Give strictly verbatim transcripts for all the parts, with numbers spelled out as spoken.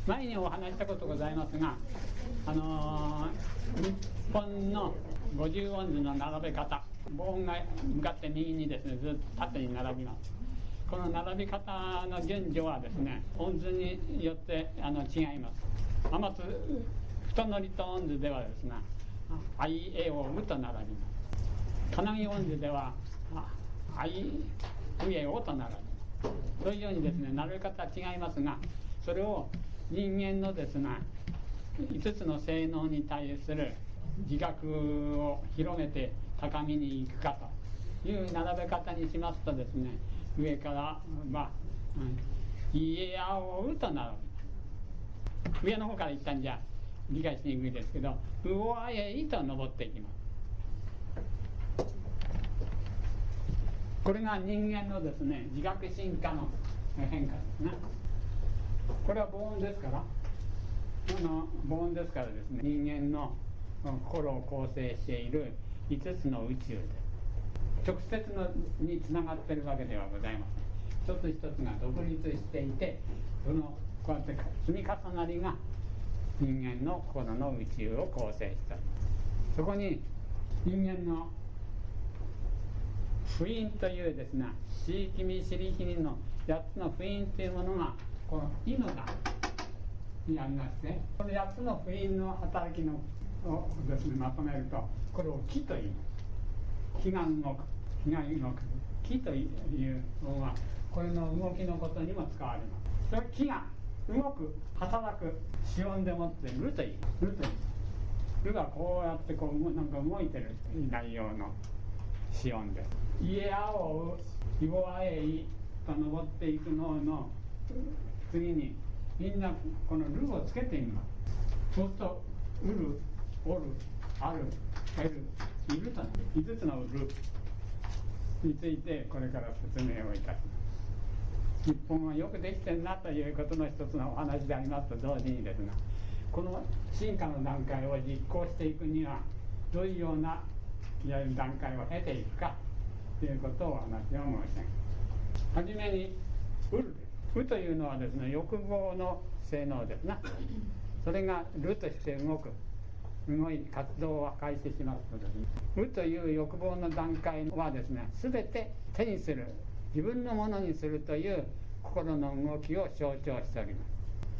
前にお話したことございますが、あのー、日本の五十音図の並べ方、棒音が向かって右にですね、ずっと縦に並びます。この並び方の順序はですね、音図によってあの違います。天津太乗りと音図ではですね、あいえおうと並びます。金木音図ではあいうえおと並びます。そういうようにですね、並べ方は違いますが、それを人間のですね、いつつの性能に対する自覚を広げて高みに行くかという並べ方にしますとですね、上からまあ、うん、いえあおうと並びます。上の方から言ったんじゃ理解しにくいですけど、うおあえいと登っていきます。これが人間のですね、自覚進化の変化ですね。これは母音ですから、あの母音ですからですね、人間の心を構成しているいつつの宇宙で直接のにつながっているわけではございません。一つ一つが独立していて、そのこうやって積み重なりが人間の心の宇宙を構成しております。そこに人間の符印というですね、地域見知りひにのやっつの符印というものがこの「い」の段にありまして、このやっつの符印の働きのをですね、まとめると、これを「気」と言います。気が動く、気が動く、気というのはこれの動きのことにも使われます。それ気が動く、働く、子音でもって「る」と言います。ると言います。るがこうやってこうなんか動いてる内容の子音です。いえあおう、いぼあえいと登っていくのの次にみんなこのるをつけてみます。そうするとうる、おる、ある、える、いるといつつのるについてこれから説明をいたします。日本はよくできてるなということの一つのお話でありますと同時にですね、この進化の段階を実行していくにはどういうようないわゆる段階を経ていくかということをお話を申し上げます。はじめにうるです。うというのはですね、欲望の性能ですな。それがるとして動く、動い活動を開始しますとですね、うという欲望の段階はですね、全て手にする、自分のものにするという心の動きを象徴しております。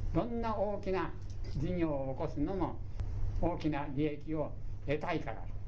どんな大きな事業を起こすのも大きな利益を得たいからです。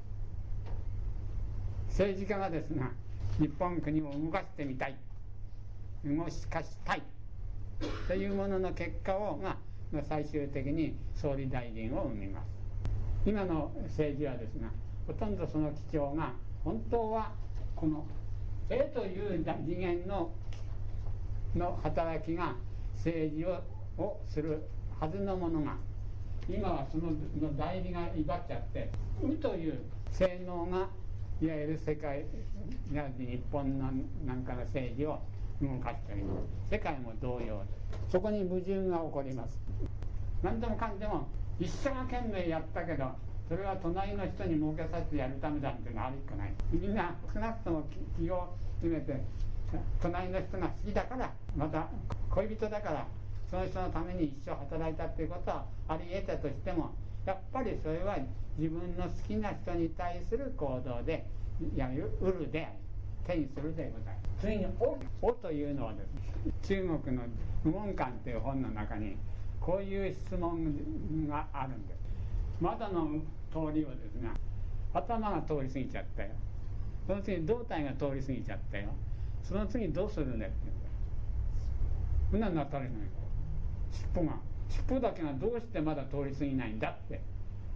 政治家がですね、日本国を動かしてみたい、動かしたいというものの結果をが最終的に総理大臣を生みます。今の政治はですね、ほとんどその基調が本当はこの「え」という次元のの働きが政治ををするはずのものが、今はそのの代理が威張っちゃって「う」という性能がいわゆる世界や日本のなんかの政治を動かしております。世界も同様です。そこに矛盾が起こります。何でもかんでも一生懸命やったけど、それは隣の人に儲けさせてやるためだっていうのはあるっこない。みんな少なくとも気を詰めて、隣の人が好きだから、また恋人だからその人のために一生働いたっていうことはあり得たとしても、やっぱりそれは自分の好きな人に対する行動で、いわゆる売るであり手にするでございます。次に「お」おというのはですね、中国の「無言観」という本の中にこういう質問があるんです。窓の通りをですね、頭が通り過ぎちゃったよ、その次胴体が通り過ぎちゃったよ、その次どうするねって言うんだよ。そんなの当たり前。尻尾が尻尾だけがどうしてまだ通り過ぎないんだって、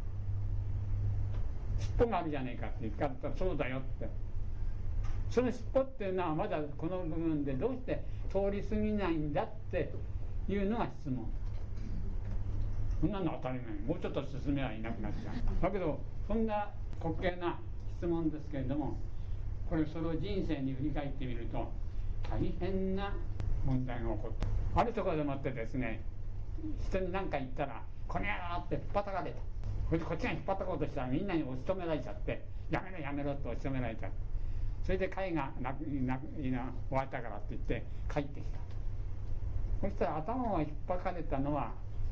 尻尾があるじゃねえかって言ったらそうだよって、その尻尾っていうのはまだこの部分でどうして通り過ぎないんだっていうのが質問。そんなの当たり前。もうちょっと進めはいなくなっちゃう。だけどそんな滑稽な質問ですけれども、これそれを人生に振り返ってみると大変な問題が起こった。あるところでもってですね、人に何か言ったら「この野郎」って引っ張たかれた。それでこっちが引っ張ったことしたらみんなに押し止められちゃって「やめろやめろ」って押し止められちゃう。それで会がなくなく終わったからって言って帰ってきた。そしたら頭を引っ張かれたのは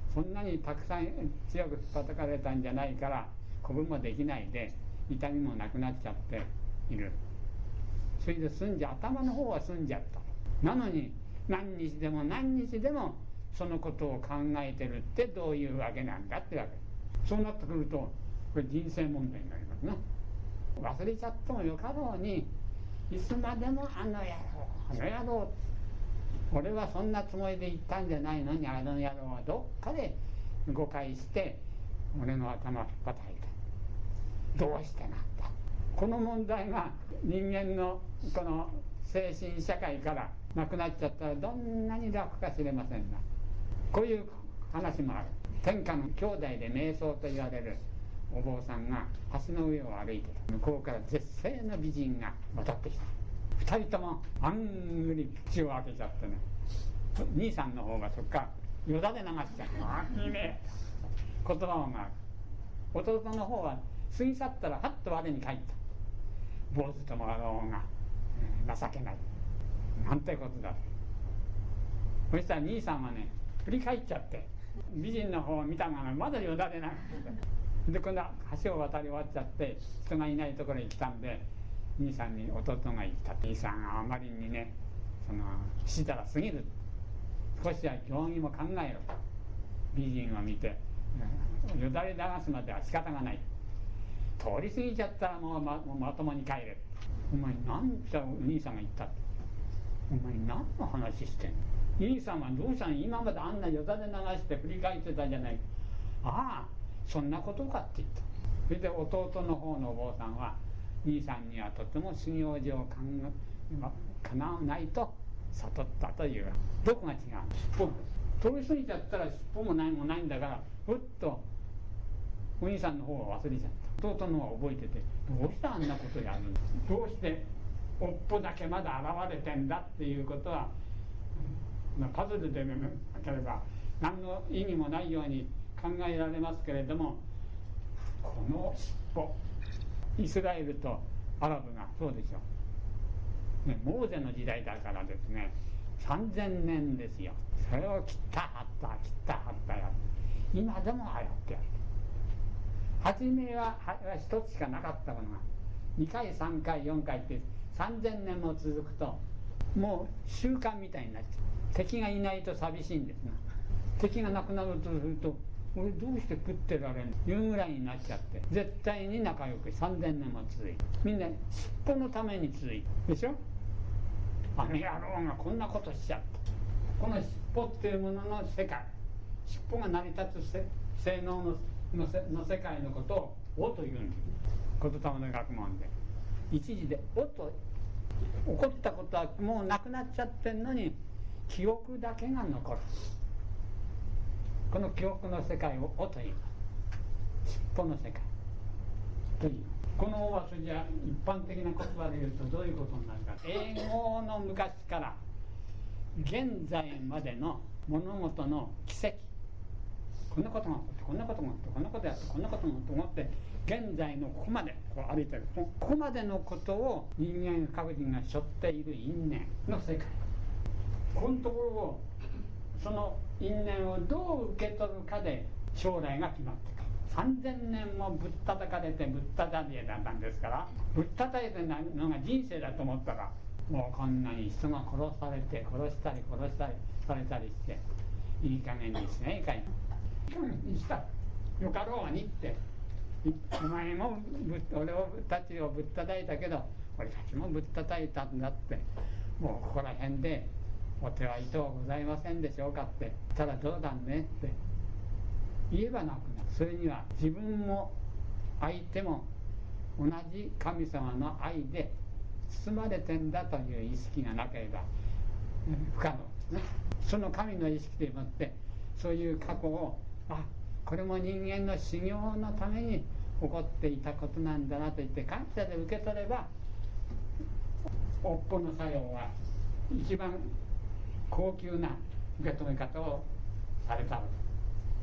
そんなにたくさん強く叩かれたんじゃないから鼓舞もできないで痛みもなくなっちゃっている。それで済んじゃ頭の方は済んじゃった。なのに何日でも何日でもそのことを考えてるってどういうわけなんだってわけ。そうなってくるとこれ人生問題になりますね。忘れちゃってもよかろうにいつまでもあの野郎あの野郎俺はそんなつもりで言ったんじゃないのにあの野郎はどっかで誤解して俺の頭を引っ叩いた。どうしてなんだ。この問題が人間のこの精神社会からなくなっちゃったらどんなに楽か知れませんが、こういう話もある。天下の兄弟で瞑想と言われるお坊さんが橋の上を歩いてた。向こうから絶世の美人が渡ってきた。二人ともあんぐり口を開けちゃってね、兄さんの方がそっかよだれ流しちゃう。あいいね言葉をが弟の方は過ぎ去ったらはっと我に返った。坊主ともあろうが、えー、情けないなんてことだ。そしたら兄さんはね振り返っちゃって美人の方を見たがまだよだれ流してで今度は橋を渡り終わっちゃって人がいないところに来たんで兄さんに弟が言った。兄さんがあまりにねそのしたら過ぎる。少しは行儀も考えろ。美人を見てよだれ流すまでは仕方がない。通り過ぎちゃったらもう ま, もうまともに帰れ。お前何て兄さんが言ったって。お前何の話してんの。兄さんはどうしたの。今まであんなよだれ流して振り返ってたじゃないか。ああそんなことかって言った。それで弟の方のお坊さんは兄さんにはとても修行上かなわないと悟ったという。どこが違うの。尻尾通り過ぎちゃったら尻尾もないもないんだからふっとお兄さんの方は忘れちゃった。弟の方は覚えててどうしてあんなことやるんだ。どうしておっぽだけまだ現れてんだっていうことはパズルでなければ何の意味もないように考えられますけれども、この尻尾イスラエルとアラブがそうでしょう、ね、モーゼの時代だからですねさんぜんねんですよ。それを切ったはった切ったはったや今でもはやってやる。初めは一つしかなかったものがにかいさんかいよんかいってさんぜんねんも続くともう習慣みたいになっちゃう。敵がいないと寂しいんですが敵がなくなるとすると俺どうして食ってられんのいうぐらいになっちゃって絶対に仲良くさんぜんねんも続いてみんな尻尾のために続いてでしょ。あの野郎がこんなことしちゃった。この尻尾っていうものの世界尻尾が成り立つ性能のの世界のことを「お」というんです。言霊の学問で一時で「お」と起こったことはもうなくなっちゃってんのに記憶だけが残る。この記憶の世界を「お」という尻尾の世界という。この「お」はそれじゃ一般的な言葉で言うとどういうことになるか。英語の昔から現在までの物事の奇跡、こんなことが起こってこんなことが起こってこんなことやってこんなことが起こって現在のここまでこう歩いてるここまでのことを人間各人が背負っている因縁の世界。このところをその因縁をどう受け取るかで将来が決まってくる。さんぜんねんもぶったたかれてぶったたりだったんですから、ぶったたいてないのが人生だと思ったらもうこんなに人が殺されて殺したり殺したりされたりしていい加減にしないかいにしたよかろうにってお前も俺たちをぶったたいたけど俺たちもぶったたいたんだってもうここら辺でお手はいとうございませんでしょうかって言ったらどうだねって言えばなくなる。それには自分も相手も同じ神様の愛で包まれてんだという意識がなければ不可能ですね。その神の意識でもってそういう過去をあこれも人間の修行のために起こっていたことなんだなと言って感謝で受け取ればおっぽの作用は一番高級な受け止め方をされたのです。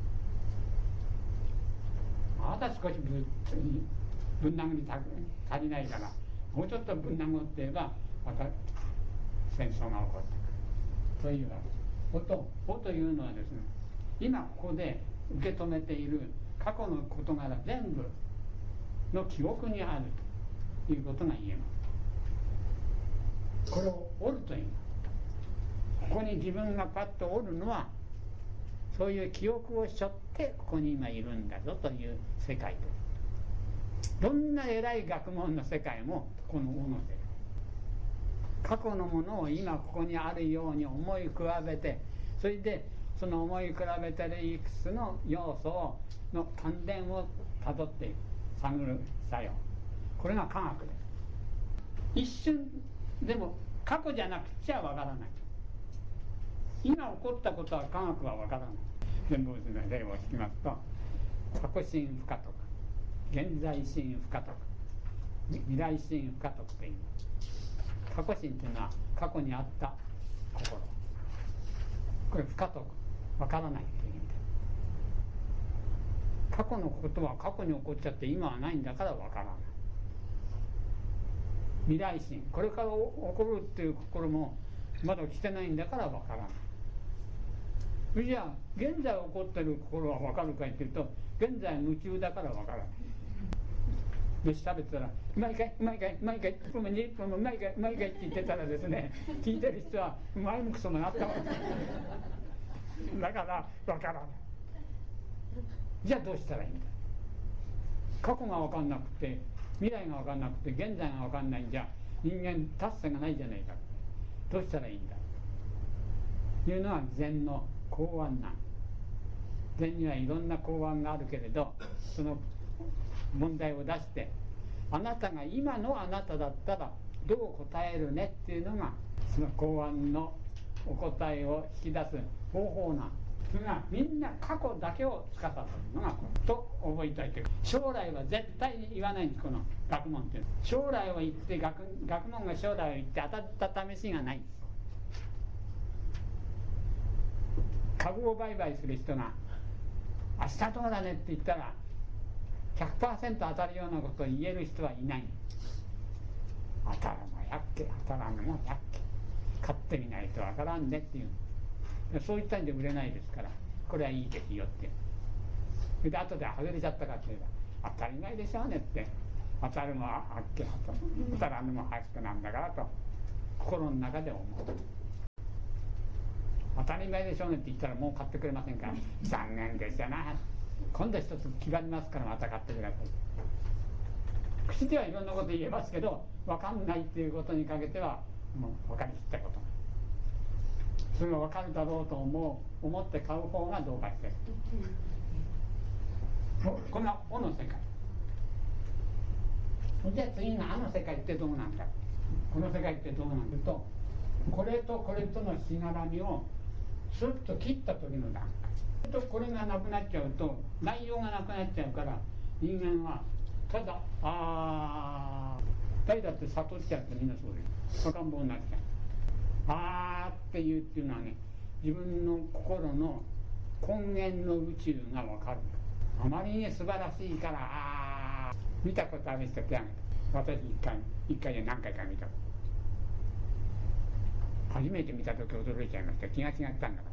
まだ少しぶぶん殴り足りないからもうちょっとぶん殴って言えばまた戦争が起こってくるというわけです。おと、おというのはですね今ここで受け止めている過去の事柄全部の記憶にあるということが言えます。これを折るという、ここに自分がパッと折るのはそういう記憶を背負ってここに今いるんだぞという世界です。どんな偉い学問の世界もこの尾の世界、過去のものを今ここにあるように思い比べて、それでその思い比べてるいくつの要素の関連をたどっていく、探る作用、これが科学です。一瞬でも過去じゃなくちゃわからない。今起こったことは科学はわからない。全部の例を引きますと、過去心不可得、現在心不可得、未来心不可得という。過去心というのは過去にあった心、これ不可得、わからないという意味です。過去のことは過去に起こっちゃって今はないんだからわからない。未来心、これから起こるっていう心もまだ来てないんだからわからない。じゃあ現在起こってる心はわかるかいっていうと、現在夢中だからわからない。よし食べてたら「うまいかいうまいかいうまいかいいっぷんもにじゅっぷんもうまいかいうまいかい」って言ってたらですね、聞いてる人はうまいもクソもなったわけだからわからない。じゃあどうしたらいいんだ。過去が分かんなくて未来が分かんなくて現在が分かんないんじゃ人間達成がないじゃないか。どうしたらいいんだというのは禅の公案なん。禅にはいろんな公案があるけれど、その問題を出して、あなたが今のあなただったらどう答えるねっていうのがその公案のお答えを引き出す方法なん。それがみんな過去だけを司るのがと覚えておいて、将来は絶対に言わないんです。この学問っていうのは将来を言って 学, 学問が将来を言って当たった試しがないんです。株を売買する人が明日どうだねって言ったら ひゃくパーセント 当たるようなことを言える人はいない。当たるのやっけ当たらんのもやっけ、買ってみないとわからんねっていう、そういったんで売れないですから、これはいいですよって。で後で外れちゃったかって言えば当たり前でしょうねって、当たるのはあっけ当たらんのも早くなんだからと心の中で思う。当たり前でしょうねって言ったらもう買ってくれませんから残念ですよな、今度一つ決まりますからまた買ってください。口ではいろんなこと言えますけど、分かんないっていうことにかけてはもう分かりきったこと、それが分かるだろうと思う思って買う方がどうかしてる。こんな「お」の世界。じゃあ次の「あ」の世界ってどうなんだ。この世界ってどうなんだと、これとこれとのしがらみをスッと切った時の段階と、これがなくなっちゃうと内容がなくなっちゃうから、人間はただ「あー」誰だって悟っちゃうとみんなそうです。赤ん坊になっちゃう。あーって言うっていうのはね、自分の心の根源の宇宙が分かる。あまりに素晴らしいからあー、見たことある人手挙げた。私一回一回で何回か見た。初めて見た時驚いちゃいました。気が違ったんだか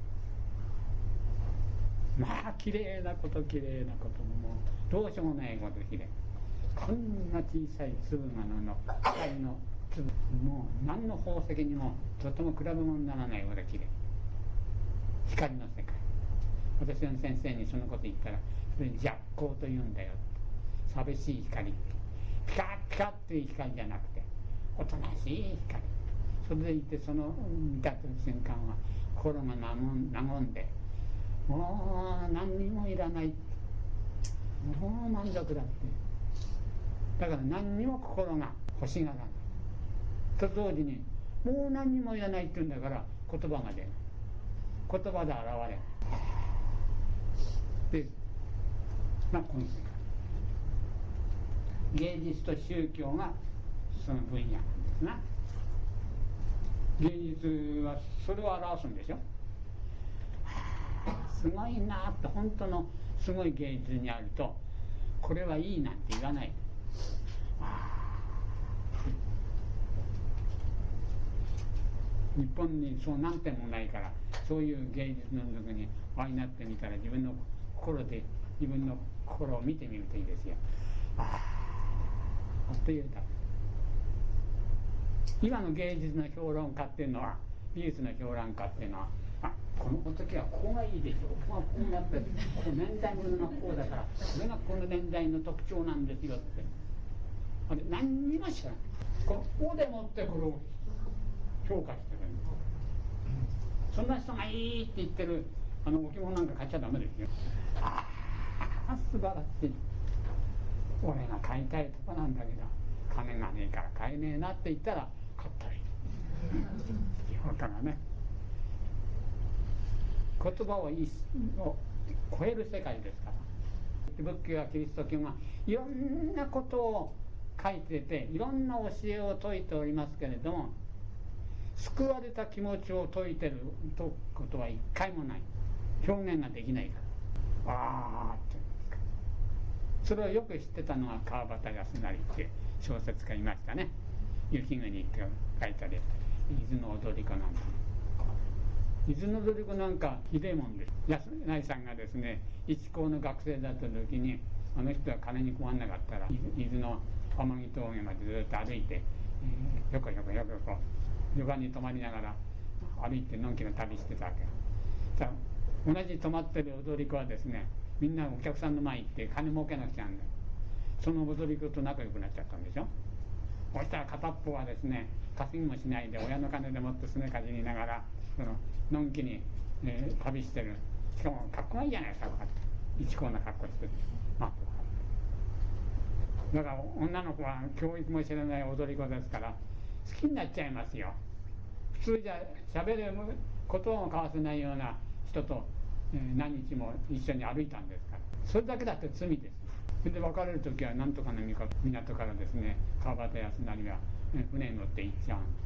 と。まあ綺麗なこと綺麗なこともうどうしようもないこと綺麗。こんな小さい粒なのの光の粒、もう何の宝石にもとても比べ物にならないほど綺麗。光の世界。私の先生にそのこと言ったら、それ寂光と言うんだよ。寂しい光ってピカッピカッっていう光じゃなくておとなしい光。それでいて、その見た瞬間は心が和んで、もう何にもいらない、もう満足だって。だから何にも心が欲しがらないと同時に、もう何にもいらないって言うんだから言葉が出ない、言葉で現れないで、まあこの世界、芸術と宗教がその分野なんですな。芸術はそれを表すんでしょ。すごいなって、本当のすごい芸術にあるとこれはいいなんて言わない。 日本にそう何点もないから、そういう芸術の中にお会いになってみたら、自分の心で自分の心を見てみるといいですよ。ああというだけ。今の芸術の評論家っていうのは、美術の評論家っていうのは、あ、この時はこうがいいでしょう、ここがこうなって、この年代物がこうだから、これがこの年代の特徴なんですよって、あれ何にも知らない。この「お」でもってこれを評価してるんです。そんな人がいいって言ってるあの置物なんか買っちゃダメですよ。ああ素晴らしい、俺が買いたいとこなんだけど金がねえから買えねえなって言ったら買ったらいい。評価がね、言葉を超える世界ですから。仏教やキリスト教がいろんなことを書いてて、いろんな教えを説いておりますけれども、救われた気持ちを説いてるとことは一回もない。表現ができないから、ああって言うんですか。それをよく知ってたのは川端康成って小説家いましたね。雪国って書いたり、伊豆の踊り子なんて、伊豆の踊り子なんかひでえもんです。安成さんがですね、一高の学生だった時に、あの人は金に困らなかったら伊豆の天城峠までずっと歩いて、えー、よこよこよこよこ旅館に泊まりながら歩いてのんきな旅してたわけ。じゃあ同じ泊まってる踊り子はですね、みんなお客さんの前行って金儲けなくちゃなんだよ。その踊り子と仲良くなっちゃったんでしょ。そしたら片っぽはですね、稼ぎもしないで親の金でもってすねかじりながらそののんきに、えー、旅してる。しかも格好がいいじゃないですか、一高な格好してる。まあだから女の子は教育も知らない踊り子ですから好きになっちゃいますよ。普通じゃ喋れることを交わせないような人と、えー、何日も一緒に歩いたんですから、それだけだって罪です。それで別れる時はなんとかの港からですね、川端康成が船に乗って行っちゃうんです。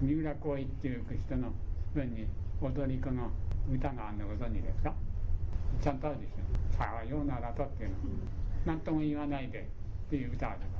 三浦浩一っていう人の分に踊り子の歌があるのご存知ですか。ちゃんとあるでしょ。さあようならとっていうの、何とも言わないでっていう歌があるから、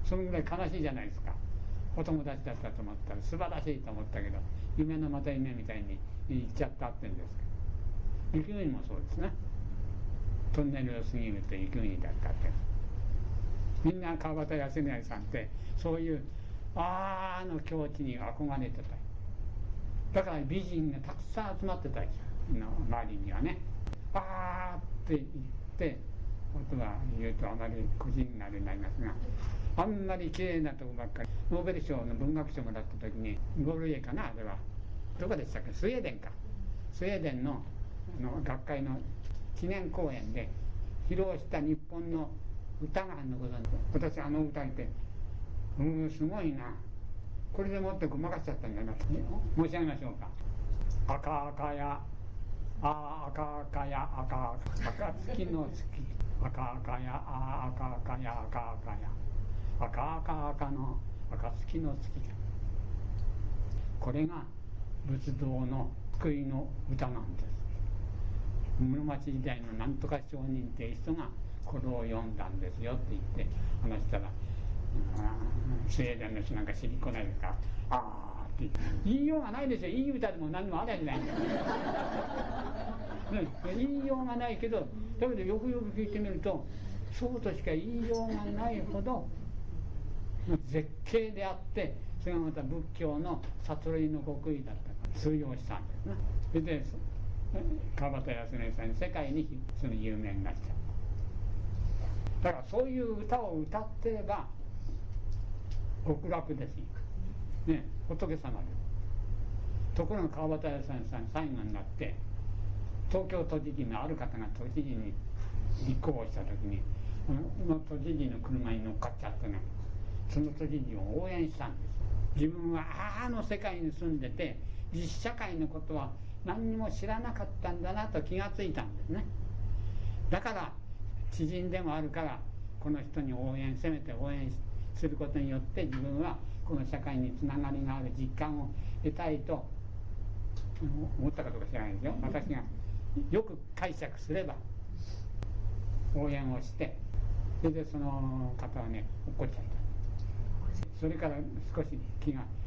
そのぐらい悲しいじゃないですか。お友達だったと思ったら素晴らしいと思ったけど、夢のまた夢みたいに行っちゃったって言うんですけど、雪国もそうですね。トンネルを過ぎると雪国だったって。みんな川端康成さんってそういうあの境地に憧れてた。だから美人がたくさん集まってたんですよ、周りにはね。あーって言ってことは言うとあまり個人になりになりますが、あんまり綺麗なとこばっかり。ノーベル賞の文学賞もらった時にゴールイエかな、あれはどこでしたっけ、スウェーデンか、スウェーデン の, の学会の記念公演で披露した日本の歌があるのご存知。私あの歌いて、うんすごいな、これでもってごまかしちゃったんじゃなくて申し上げましょうか。赤赤やあ赤赤や赤赤月の月、赤赤やあ赤赤や赤赤や赤赤赤の赤月の月。これが仏道の救いの歌なんです。室町時代のなんとか上人っていう人がこれを読んだんですよって言って話したら、スウェーデンの人なんか知りこないですから、ああって言いようがないですよ。いい歌でも何もありゃしないんだよ、ね、言いようがないけど、だけどよくよく聞いてみるとそうとしか言いようがないほど絶景であって、それがまた仏教の悟りの極意だったから通用したんですね。それで川端康成さんに世界にその有名になっちゃう。だからそういう歌を歌ってれば極楽ですよ、ね、仏様です。ところが川端康成さん最後になって東京都知事のある方が都知事に立候補した時に、この都知事の車に乗っかっちゃってね、その都知事を応援したんです。自分はあの世界に住んでて実社会のことは何にも知らなかったんだなと気がついたんですね。だから知人でもあるからこの人に応援、せめて応援することによって自分はこの社会につながりがある実感を得たいと思ったかどうか知らないですよ。私がよく解釈すれば応援をして、それでその方はね落っこっちゃった。それから少し気が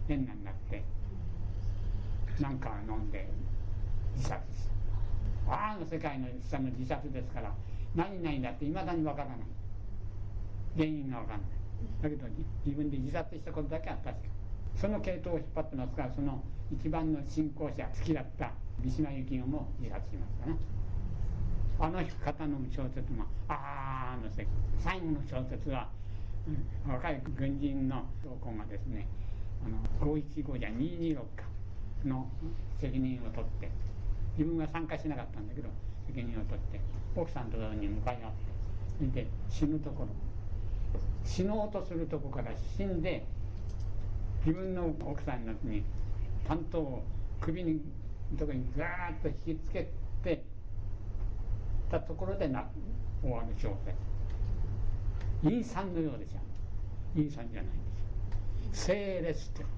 変なになってなんか飲んで自殺した。あの世界の下の自殺ですから、何々だっていまだにわからない、原因がわからない。だけど自分で自殺したことだけは確か。その系統を引っ張ってますから、その一番の信仰者好きだった三島由紀夫も自殺しましたね。あの方の小説もあの世界、最後の小説は、うん、若い軍人の同行がですね、あのごいちごじゃにひゃくにじゅうろくかの責任を取って、自分は参加しなかったんだけど責任を取って奥さんとに向かい合って、で死ぬところ、死のうとするところから死んで、自分の奥さんのに担当を首にとこにガーッと引きつけてたところでな終わる小説。陰惨のようでしょ。陰惨じゃないんですよ。清烈って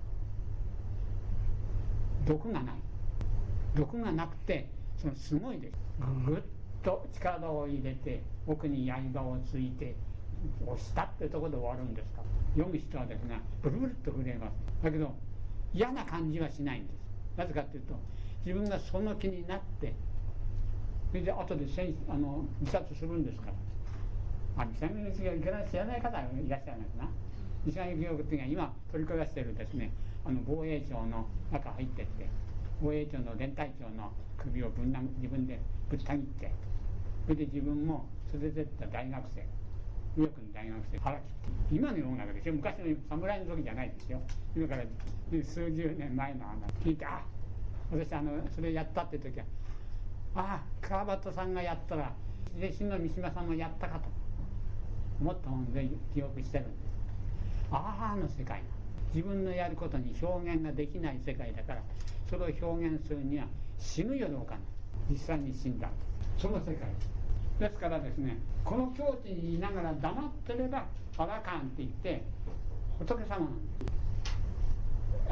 毒がない、毒がなくて、そのすごいです。ぐっと力を入れて奥に刃をついて押したってところで終わるんですから、読む人はですねブルブルっと震えます。だけど嫌な感じはしないんです。なぜかというと、自分がその気になって、それで後であの自殺するんですから。あ、三島由紀夫が知らない方がいらっしゃいますな。三島由紀夫っていうのは今取り壊しているですね、あの防衛庁の中入ってって、防衛庁の連隊長の首をぶん殴自分でぶった切って、それで自分も連れてった大学生、右翼の大学生腹切って、今の世の中ですよ、昔の侍の時じゃないですよ、今から数十年前の話聞いて、あ、私あのそれやったって時は、ああ川端さんがやったら弟子の三島さんもやったかと思ったもんで記憶してるんです。ああの世界、自分のやることに表現ができない世界だから、それを表現するには死ぬよりおかない。実際に死んだその世界ですからですね、この境地にいながら黙ってればアラカンって言って仏様なんです。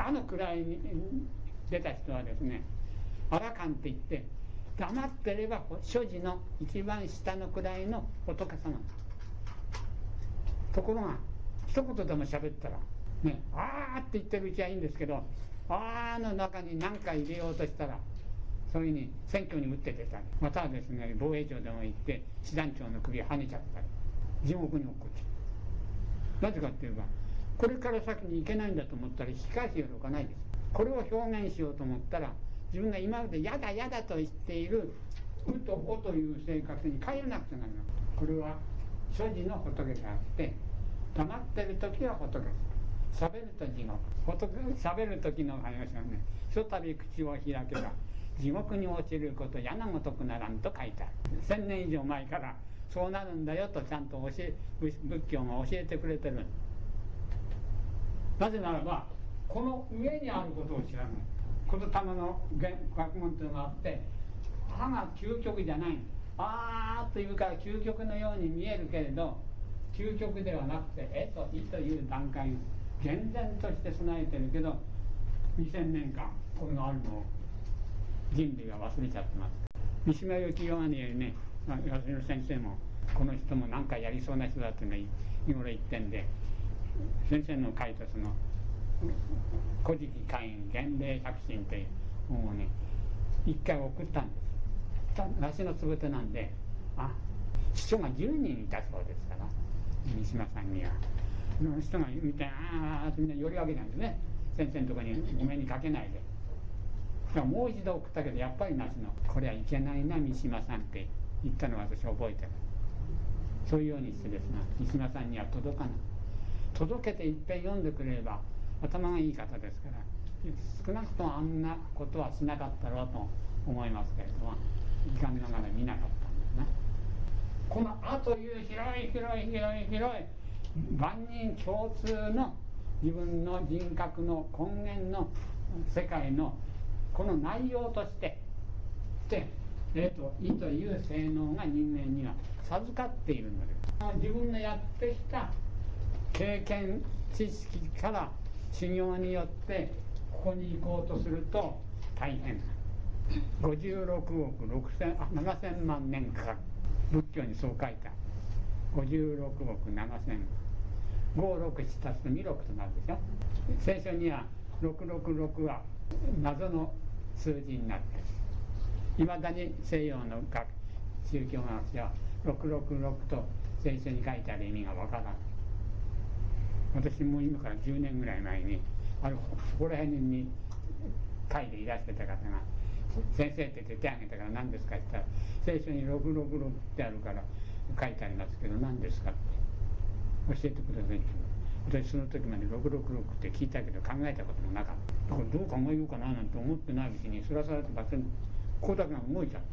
あの位に出た人はですね、アラカンって言って黙ってれば所持の一番下の位の仏様。ところが一言でも喋ったらね、あーって言ってるうちはいいんですけど、あーの中に何か入れようとしたら、そういうふうに選挙に打って出たり、またはですね防衛庁でも行って師団長の首をはねちゃったり、地獄に落っこちる。なぜかっていうと、これから先に行けないんだと思ったら引き返すよりおかないです。これを表現しようと思ったら、自分が今までやだやだと言っているうとおという生活に変えなくちゃならない。これは所持の仏であって、黙ってる時は仏、喋ると地獄。喋る時の話はね、ひとたび口を開けば地獄に落ちることやなごとくならんと書いてある。千年以上前からそうなるんだよとちゃんと教え仏教が教えてくれてる。なぜならばこの上にあることを知らない。言霊の学問というのがあって、歯が究極じゃない。あーというから究極のように見えるけれど、究極ではなくてえといという段階を厳然として備えてるけど、にせんねんかんこれがあるのを人類は忘れちゃってます。三島由紀夫はね、安弘先生もこの人も何かやりそうな人だというのは日頃言ってんで、先生の書いたその「古事記会員厳礼百神」という本をね一回送ったんです。梨のつぶてなんで、あ秘書がじゅうにんいたそうですから、三島さんには人が見てああみんな寄り分けたんですね、先生のところにお目にかけないで。だからもう一度送ったけど、やっぱり梨のこれはいけないな三島さんって言ったのを私覚えてる。そういうようにしてですね、三島さんには届かない。届けていっぺん読んでくれれば頭がいい方ですから、少なくともあんなことはしなかったろうと思いますけれども、いかんながら見なかったんですね。この「あ」という広い広い広い広い万人共通の自分の人格の根源の世界のこの内容としてで、えー、と意という性能が人間には授かっているのです。自分のやってきた経験知識から修行によってここに行こうとすると大変。ごじゅうろくおくろくせんあななせんまんねんかかる。仏教にそう書いた。ごじゅうろくおくななせんごろくなな足すとにろくとなるでしょ。聖書にはろくろくろくは謎の数字になっていまだに西洋の学宗教学者はろくろくろくと聖書に書いてある意味がわからない。私も今からじゅうねんぐらい前にあるそこら辺に会でいらしてた方が「先生」って手を挙げたから「何ですか?」って言ったら「聖書にろくろくろくってあるから書いてありますけど何ですか?」って教えてくださいって。私その時までろくろくろくって聞いたけど考えたこともなかった。だからどう考えようかななんて思ってないうちにスラスラとバツン光沢が動いちゃった。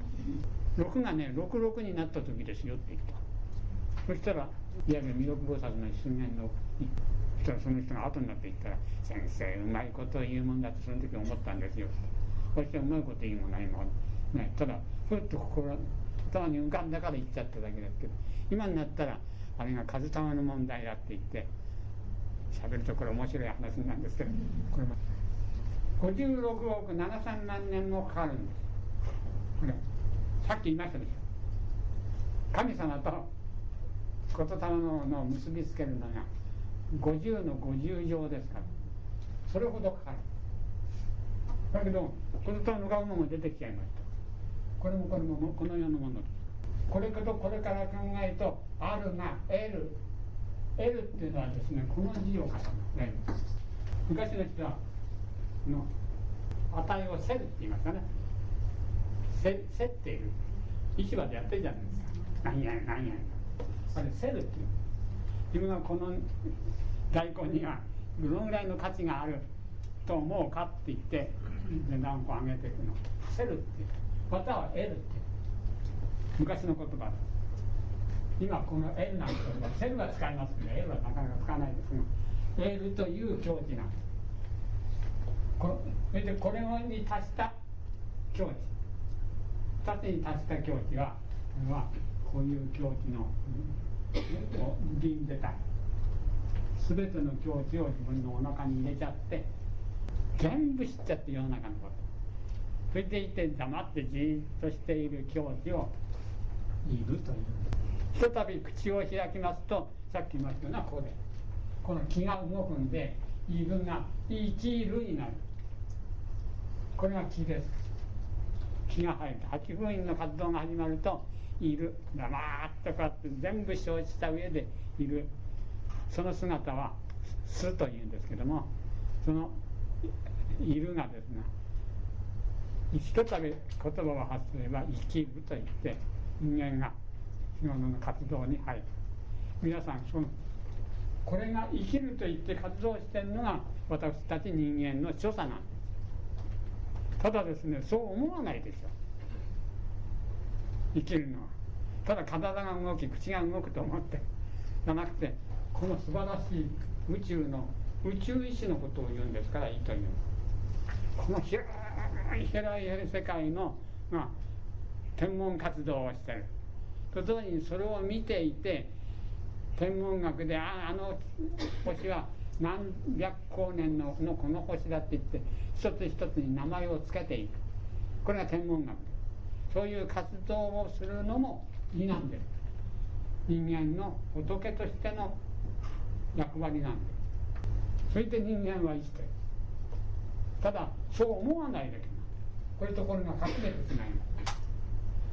ろくがねろくろくになった時ですよって言った。そしたらいやいや弥勒菩薩の出現のそしたらその人が後になって言ったら「先生うまいことを言うもんだ」ってその時思ったんですよ。私はうまいこと言うもんないもんね。ただふっと心頭に浮かんだから言っちゃっただけですけど、今になったらあれが数玉の問題だって言って喋るところ面白い話なんですけど、これもごじゅうろくおくななせんまんねんもかかるんです。これさっき言いましたでしょ。神様と言霊ののを結びつけるのがごじゅうのごじゅう乗ですから、それほどかかる。だけど言霊の学問が出てきちゃいました。これもこれもこの世のものです。これとこれから考えるとあるが L L っていうのはですね、この字を書きますね。昔の人はの値をセルって言いましたね。せ競っている市場でやってるじゃないですか。何や何やあれセルっていう。自分がこの大根にはどのぐらいの価値があると思うかって言って値段を上げていくのセルっていう。または L っていう昔の言葉です。今この L なんて言葉セルは使いますけど L はなかなか使わないですが L という境地なんです。これでこれに達した境地ふたつに達した境地はこれはこういう境地の銀出た全ての境地を自分のお腹に入れちゃって全部知っちゃって世の中のことそれでいて黙ってじーっとしている境地をいるという。ひとたび口を開きますとさっき言いましたようなこうでこの気が動くんでいるがいちるになる。これが気です。気が入ると八分院の活動が始まるといる黙っとこうやって全部承知した上でいるその姿はすというんですけどもそのいるがですねひとたび言葉を発すれば生きるといって人間が日頃の活動に入る。皆さんそのこれが生きると言って活動しているのが私たち人間の所作なんです。ただですねそう思わないでしょ。生きるのはただ体が動き口が動くと思ってじゃなくてこの素晴らしい宇宙の宇宙意志のことを言うんですからいいというこの広い広い世界の、まあ、天文活動をしていると同時にそれを見ていて天文学で あ, あの星は何百光年 の, のこの星だって言って一つ一つに名前を付けていくこれが天文学です。そういう活動をするのも意なんです。人間の仏としての役割なんです。それで人間は生きている。ただそう思わないだけなんです。これとこれが隠れてしまいます。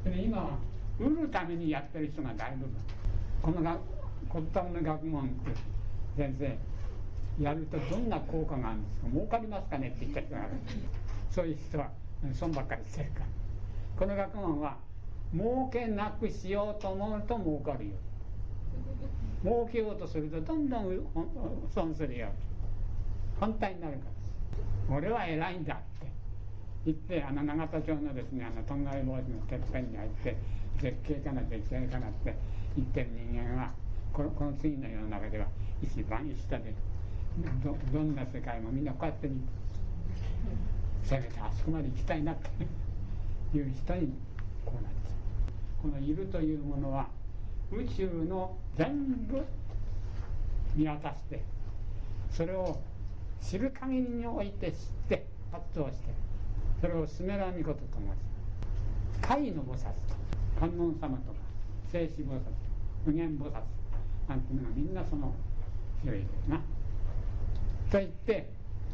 で今は売るためにやってる人が大部分このが言霊の学問って先生やるとどんな効果があるんですか儲かりますかねって言った人があるそういう人は損ばっかりしてるからこの学問は儲けなくしようと思うと儲かるよ儲けようとするとどんどん損するよ反対になるから俺は偉いんだって言ってあの永田町のですねあのとんがり帽子のてっぺんに入って絶景かな絶景かなって言ってる人間はこの、この次の世の中では一番下で ど, どんな世界もみんなこうやって見てせめてあそこまで行きたいなっていう人にこうなっちゃう。このいるというものは宇宙の全部見渡してそれを知る限りにおいて知って活動してそれをスメラミコトと申します。海の菩薩と観音様とか聖子菩薩無限菩薩なんていうのがみんなその種類ですなと言って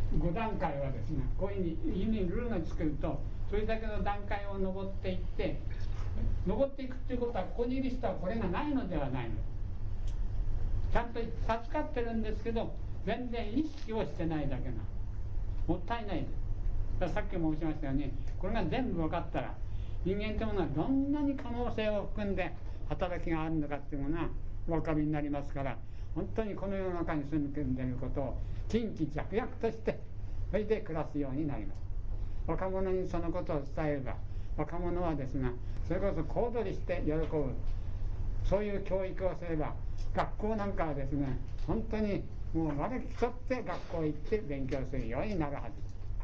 ご段階はですね、こういうふうに犬にルールが作ると、それだけの段階を登っていって、登っていくっていうことは、ここにいる人はこれがないのではないの。ちゃんと助かってるんですけど、全然意識をしてないだけな。もったいないです。だからさっき申しましたように、これが全部分かったら、人間というものはどんなに可能性を含んで働きがあるのかっていうものはお分かりになりますから、本当にこの世の中に住んでいることを近畿弱々として、それで暮らすようになります。若者にそのことを伝えれば、若者はですが、それこそ小躍りして喜ぶ、そういう教育をすれば、学校なんかはですね、本当にもう我きとって学校へ行って勉強するようになるはずです。